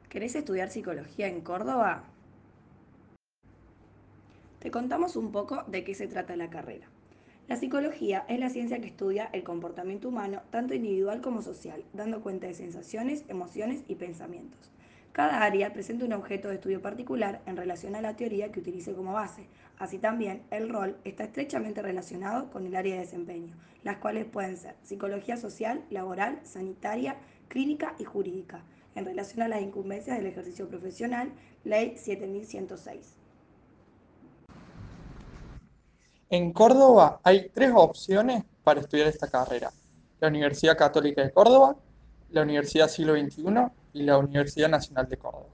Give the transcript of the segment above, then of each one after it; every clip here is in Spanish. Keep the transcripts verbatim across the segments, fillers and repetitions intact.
¿Querés estudiar psicología en Córdoba? Te contamos un poco de qué se trata la carrera. La psicología es la ciencia que estudia el comportamiento humano, tanto individual como social, dando cuenta de sensaciones, emociones y pensamientos. Cada área presenta un objeto de estudio particular en relación a la teoría que utilice como base. Así también, el rol está estrechamente relacionado con el área de desempeño, las cuales pueden ser psicología social, laboral, sanitaria, clínica y jurídica, en relación a las incumbencias del ejercicio profesional, Ley siete mil ciento seis. En Córdoba hay tres opciones para estudiar esta carrera: la Universidad Católica de Córdoba, la Universidad Siglo veintiuno y la Universidad Nacional de Córdoba.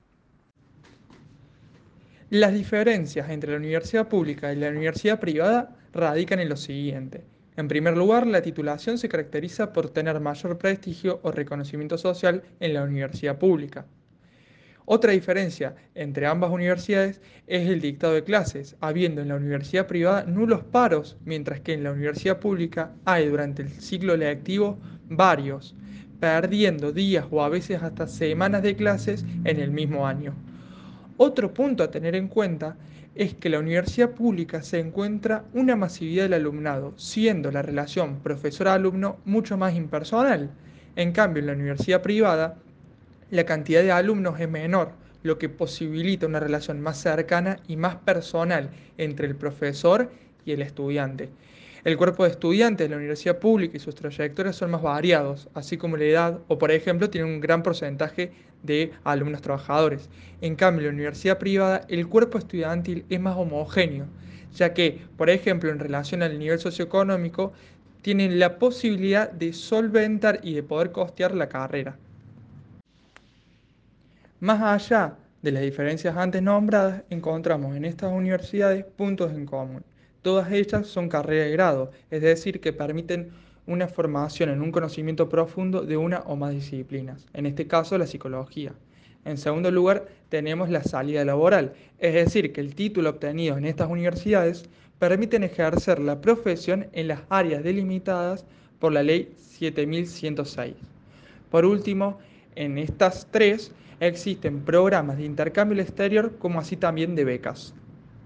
Las diferencias entre la universidad pública y la universidad privada radican en lo siguiente. En primer lugar, la titulación se caracteriza por tener mayor prestigio o reconocimiento social en la universidad pública. Otra diferencia entre ambas universidades es el dictado de clases, habiendo en la universidad privada nulos paros, mientras que en la universidad pública hay durante el ciclo lectivo varios, perdiendo días o a veces hasta semanas de clases en el mismo año. Otro punto a tener en cuenta es que en la universidad pública se encuentra una masividad del alumnado, siendo la relación profesor-alumno mucho más impersonal. En cambio, en la universidad privada la cantidad de alumnos es menor, lo que posibilita una relación más cercana y más personal entre el profesor y el estudiante. El cuerpo de estudiantes de la universidad pública y sus trayectorias son más variados, así como la edad o, por ejemplo, tienen un gran porcentaje de alumnos trabajadores. En cambio, en la universidad privada, el cuerpo estudiantil es más homogéneo, ya que, por ejemplo, en relación al nivel socioeconómico, tienen la posibilidad de solventar y de poder costear la carrera. Más allá de las diferencias antes nombradas, encontramos en estas universidades puntos en común. Todas ellas son carreras de grado, es decir, que permiten una formación en un conocimiento profundo de una o más disciplinas, en este caso la psicología. En segundo lugar, tenemos la salida laboral, es decir, que el título obtenido en estas universidades permiten ejercer la profesión en las áreas delimitadas por la Ley siete mil ciento seis. Por último, en estas tres existen programas de intercambio al exterior como así también de becas.